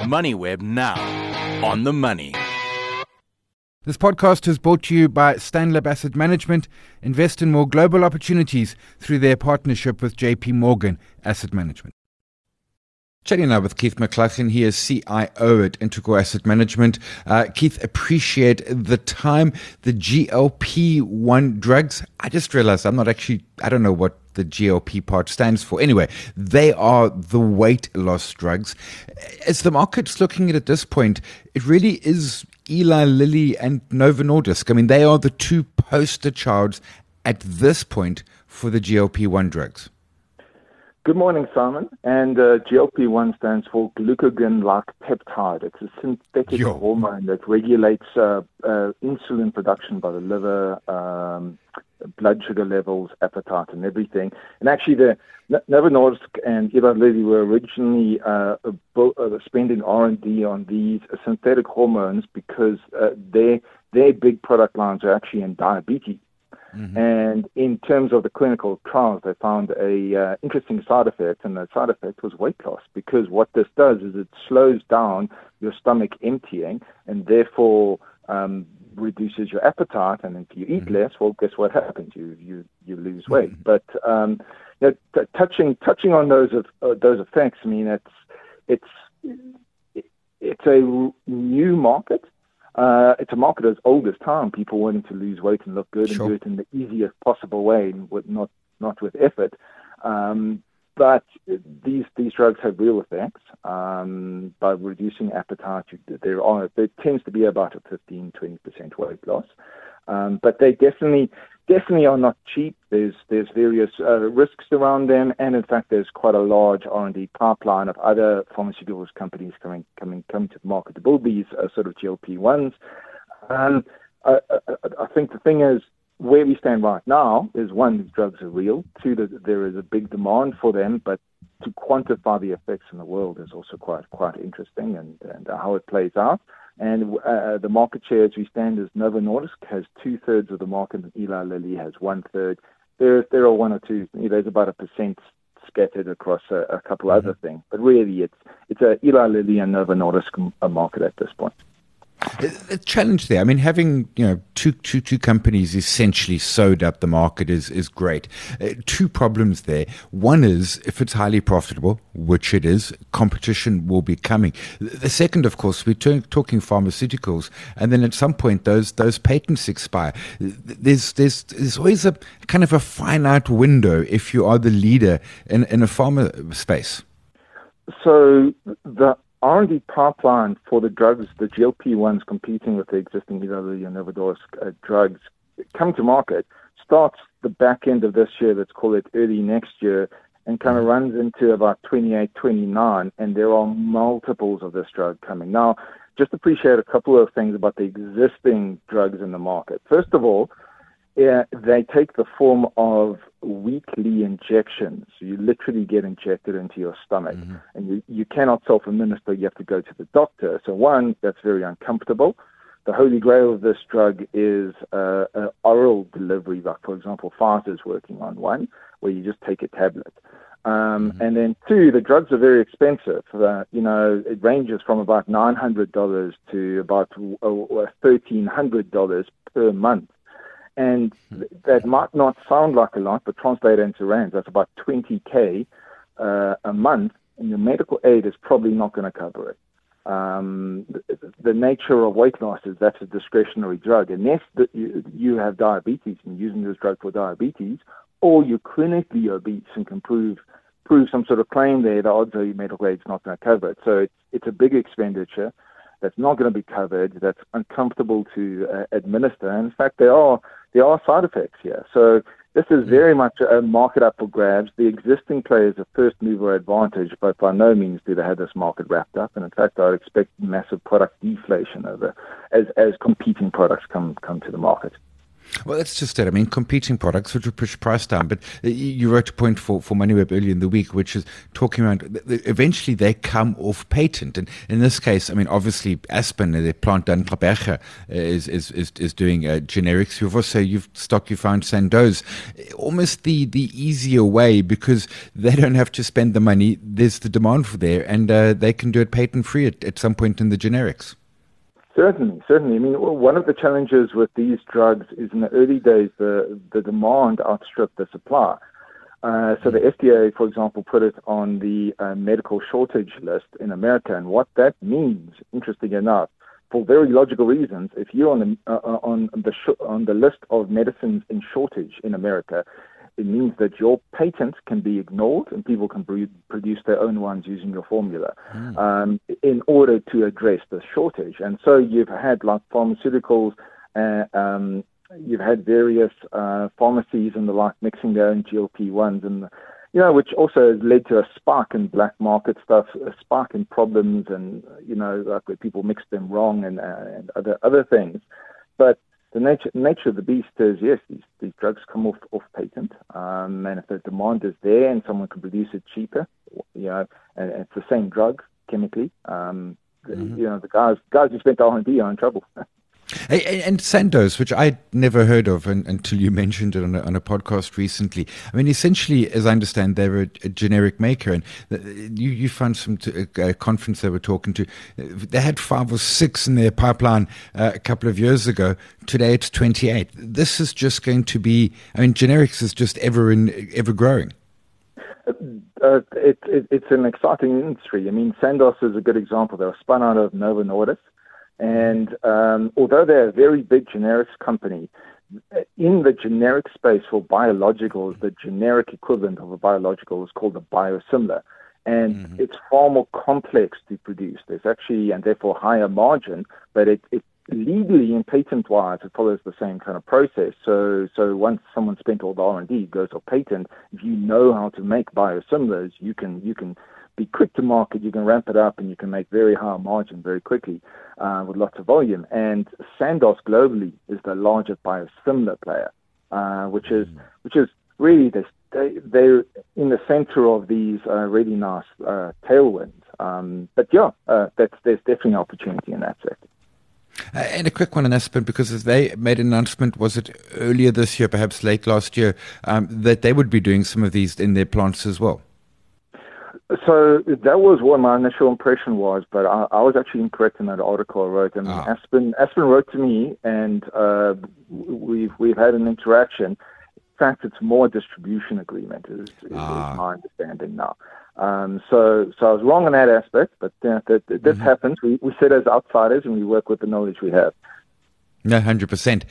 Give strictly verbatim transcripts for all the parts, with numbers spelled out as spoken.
MoneyWeb now. On the money. This podcast is brought to you by Stanlib Asset Management. Invest in more global opportunities through their partnership with J P Morgan Asset Management. Chatting now with Keith McLaughlin. He is C I O at Integral Asset Management. Uh, Keith, appreciate the time. The G L P one drugs, I just realized I'm not actually, I don't know what the G L P part stands for. Anyway, they are the weight loss drugs. As the market's looking at it at this point, it really is Eli Lilly and Novo Nordisk. I mean, they are the two poster childs at this point for the G L P one drugs. Good morning, Simon. And uh, G L P one stands for glucagon-like peptide. It's a synthetic Yo. hormone that regulates uh, uh, insulin production by the liver, um, blood sugar levels, appetite, and everything. And actually, the Novo Nordisk and Eli Lilly were originally uh, bo- uh, spending R and D on these synthetic hormones because uh, their their big product lines are actually in diabetes. Mm-hmm. And in terms of the clinical trials, they found a uh, interesting side effect, and the side effect was weight loss, because what this does is it slows down your stomach emptying and therefore um, reduces your appetite. And if you eat mm-hmm. less, well, guess what happens? You you you lose weight. Mm-hmm. But um, you know, t- touching touching on those of, uh, those effects, I mean, it's it's it's a new market. Uh, it's a market as old as time, people wanting to lose weight and look good Sure. and do it in the easiest possible way, and with not not with effort. Um, but these these drugs have real effects. Um, by reducing appetite, there are there tends to be about a fifteen to twenty percent weight loss. Um, but they definitely definitely are not cheap. There's there's various uh, risks around them, and in fact, there's quite a large R and D pipeline of other pharmaceuticals companies coming coming coming to the market to build these uh, sort of G L P ones. Um, I, I, I think the thing is, where we stand right now is, one, these drugs are real. Two, that there is a big demand for them, but to quantify the effects in the world is also quite quite interesting, and, and how it plays out. And uh, the market share as we stand is Novo Nordisk has two-thirds of the market, and Eli Lilly has one-third. There, there are one or two, you know, there's about a percent scattered across a, a couple mm-hmm. other things. But really, it's it's a Eli Lilly and Novo Nordisk market at this point. A challenge there. I mean, having you know two two two companies essentially sewed up the market is is great. Uh, two problems there. One is, if it's highly profitable, which it is, competition will be coming. The second, of course, we're t- talking pharmaceuticals, and then at some point those those patents expire. There's there's there's always a kind of a finite window if you are the leader in in a pharma space. So the R and D pipeline for the drugs, the G L P ones competing with the existing Eli Lilly and Novo Nordisk uh, drugs, come to market, starts the back end of this year, let's call it early next year, and kind of runs into about twenty-eight, twenty-nine, and there are multiples of this drug coming. Now, just appreciate a couple of things about the existing drugs in the market. First of all, yeah, they take the form of weekly injections. You literally get injected into your stomach, mm-hmm. and you, you cannot self-administer. You have to go to the doctor. So one, that's very uncomfortable. The holy grail of this drug is uh, an oral delivery, like, for example, Pfizer's working on one, where you just take a tablet. Um, mm-hmm. And then two, the drugs are very expensive. Uh, you know, it ranges from about nine hundred dollars to about uh, thirteen hundred dollars per month. And that might not sound like a lot, but translated into rands, that's about twenty K uh, a month, and your medical aid is probably not going to cover it. Um, the, the nature of weight loss is that's a discretionary drug. Unless the, you, you have diabetes and using this drug for diabetes, or you're clinically obese and can prove prove some sort of claim there, the odds are your medical aid is not going to cover it. So it's, it's a big expenditure that's not going to be covered, that's uncomfortable to uh, administer. And in fact, there are there are side effects here. So this is very much a market up for grabs. The existing players have first mover advantage, but by no means do they have this market wrapped up. And in fact, I expect massive product deflation over as as competing products come come to the market. Well, that's just it. I mean, competing products which will push price down. But you wrote a point for, for MoneyWeb earlier in the week, which is talking about eventually they come off patent. And in this case, I mean, obviously Aspen, the plant down in Gqeberha, is, is, is, is doing uh, generics. You've also, you've stock you found Sandoz, almost the, the easier way because they don't have to spend the money. There's the demand for there and uh, they can do it patent free at, at some point in the generics. Certainly, certainly. I mean, one of the challenges with these drugs is in the early days, the, the demand outstripped the supply. Uh, so the F D A, for example, put it on the uh, medical shortage list in America. And what that means, interesting enough, for very logical reasons, if you're on the, uh, on the, sh- on the list of medicines in shortage in America, it means that your patent can be ignored and people can bre- produce their own ones using your formula mm. um, in order to address the shortage. And so you've had like pharmaceuticals, uh, um, you've had various uh, pharmacies and the like mixing their own G L P ones, and you know, which also has led to a spark in black market stuff, a spark in problems, and you know, like where people mix them wrong and, uh, and other other things. But the nature nature of the beast is, yes, these, these drugs come off, off patent, um, and if the demand is there and someone can produce it cheaper, you know, and, and it's the same drug chemically, um, mm-hmm. you know, the guys guys who spent R and D are in trouble. Hey, and Sandoz, which I'd never heard of un, until you mentioned it on a, on a podcast recently. I mean, essentially, as I understand, they're a, a generic maker. And the, you, you found some t- a conference they were talking to. They had five or six in their pipeline uh, a couple of years ago. Today it's twenty-eight. This is just going to be, I mean, generics is just ever in, ever growing. Uh, it, it, it's an exciting industry. I mean, Sandoz is a good example. They were spun out of Novo Nordisk. And um, although they're a very big generics company, in the generic space for biologicals, the generic equivalent of a biological is called a biosimilar. And mm-hmm. it's far more complex to produce. There's actually, and therefore higher margin, but it, it legally and patent-wise, it follows the same kind of process. So so once someone spent all the R and D, it goes off patent. If you know how to make biosimilars, you can you can be quick to market, you can ramp it up, and you can make very high margin very quickly uh, with lots of volume. And Sandoz globally is the largest biosimilar player, uh, which is which is really they they're in the center of these uh, really nice uh, tailwinds. Um, but yeah, uh, that's there's definitely opportunity in that sector. Uh, and a quick one on Aspen, because as they made an announcement, was it earlier this year, perhaps late last year, um, that they would be doing some of these in their plants as well? So that was what my initial impression was, but I, I was actually incorrect in that article I wrote. I mean, ah. Aspen Aspen wrote to me, and uh, we've we've had an interaction. In fact, it's more a distribution agreement, is, is, ah. is my understanding now. Um, so so I was wrong in that aspect, but uh, that, that, this mm-hmm. happens. We we sit as outsiders and we work with the knowledge we have. No, one hundred percent.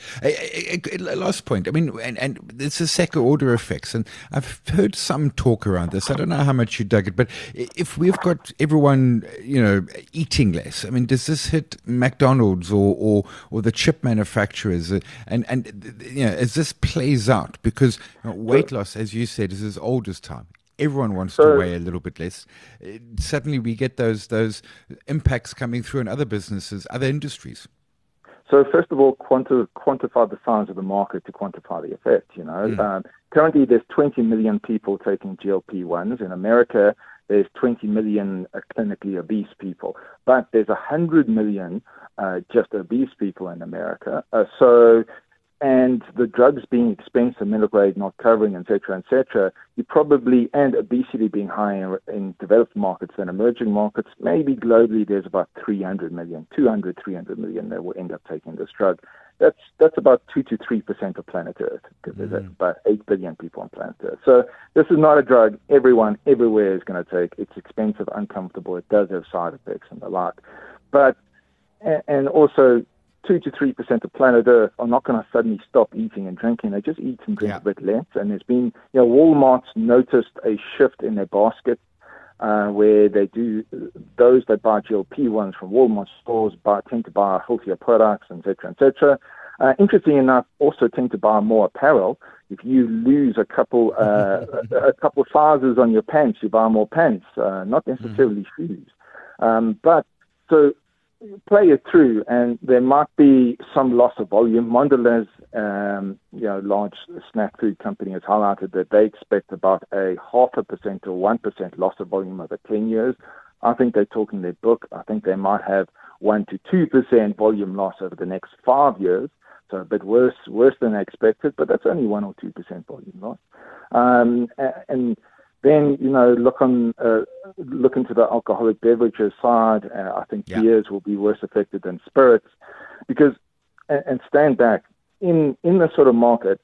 Last point. I mean, and, and there's a second order effects, and I've heard some talk around this. I don't know how much you dug it, but if we've got everyone, you know, eating less, I mean, does this hit McDonald's or or, or the chip manufacturers? And, and, you know, as this plays out, because you know, weight loss, as you said, is as old as time. Everyone wants so, to weigh a little bit less. Suddenly we get those those impacts coming through in other businesses, other industries. So first of all, quanti- quantify the size of the market to quantify the effect. You know, mm. um, currently there's twenty million people taking G L P ones. In America, there's twenty million uh, clinically obese people, but there's one hundred million uh, just obese people in America. Uh, so, and the drugs being expensive, middle grade not covering, et cetera, et cetera, you probably, and obesity being higher in developed markets than emerging markets, maybe globally there's about three hundred million, two hundred, three hundred million that will end up taking this drug. That's that's about two to three percent of planet Earth, because mm. there's about eight billion people on planet Earth. So this is not a drug everyone, everywhere is going to take. It's expensive, uncomfortable, it does have side effects and the like. But, and also, two to three percent of planet Earth are not going to suddenly stop eating and drinking. They just eat and drink yeah. a bit less. And there's been, you know, Walmart's noticed a shift in their basket uh, where they do, those that buy G L P ones from Walmart stores buy, tend to buy healthier products, et cetera, et cetera. Uh, interesting enough, also tend to buy more apparel. If you lose a couple uh, a couple sizes on your pants, you buy more pants, uh, not necessarily mm-hmm. shoes. Um, but so play it through, and there might be some loss of volume. Mondelez, um, you know, large snack food company, has highlighted that they expect about a half a percent or one percent loss of volume over ten years. I think they're talking their book. I think they might have one to two percent volume loss over the next five years. So a bit worse, worse than expected, but that's only one or two percent volume loss. Um, and then, you know, look on, uh, look into the alcoholic beverages side. Uh, I think yeah. beers will be worse affected than spirits, because, and, and stand back in in this sort of market,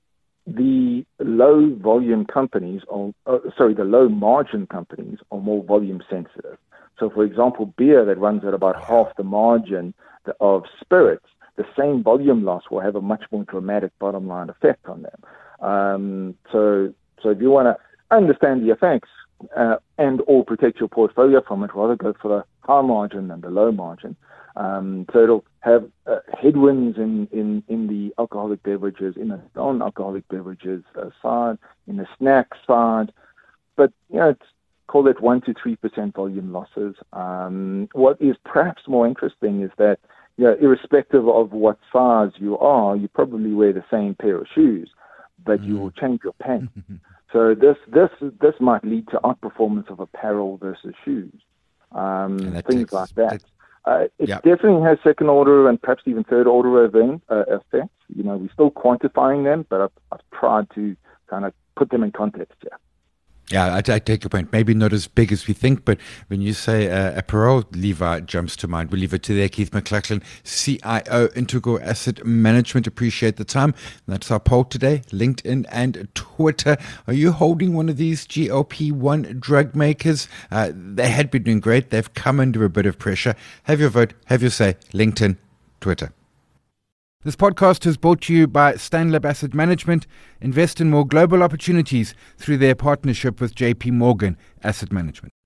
the low volume companies, are, uh, sorry, the low margin companies are more volume sensitive. So, for example, beer that runs at about half the margin of spirits, the same volume loss will have a much more dramatic bottom line effect on them. Um, so, so if you want to understand the effects uh, and or protect your portfolio from it, rather go for the high margin than the low margin. Um, so it'll have uh, headwinds in, in, in the alcoholic beverages, in the non-alcoholic beverages uh, side, in the snack side. But, you know, it's, call it one to three percent volume losses. Um, what is perhaps more interesting is that, you know, irrespective of what size you are, you probably wear the same pair of shoes, but you will change your pants. So this this this might lead to outperformance of apparel versus shoes, um, things takes, like that. Uh, it yeah. definitely has second order and perhaps even third order event, uh, effects. You know, we're still quantifying them, but I've, I've tried to kind of put them in context here. Yeah, I, I take your point. Maybe not as big as we think, but when you say uh, apparel, Levi jumps to mind. We'll leave it to there. Keith McLachlan, C I O, Integral Asset Management. Appreciate the time. That's our poll today, LinkedIn and Twitter. Are you holding one of these G L P one drug makers? Uh, they had been doing great. They've come under a bit of pressure. Have your vote. Have your say. LinkedIn, Twitter. This podcast is brought to you by Stanlib Asset Management. Invest in more global opportunities through their partnership with J P Morgan Asset Management.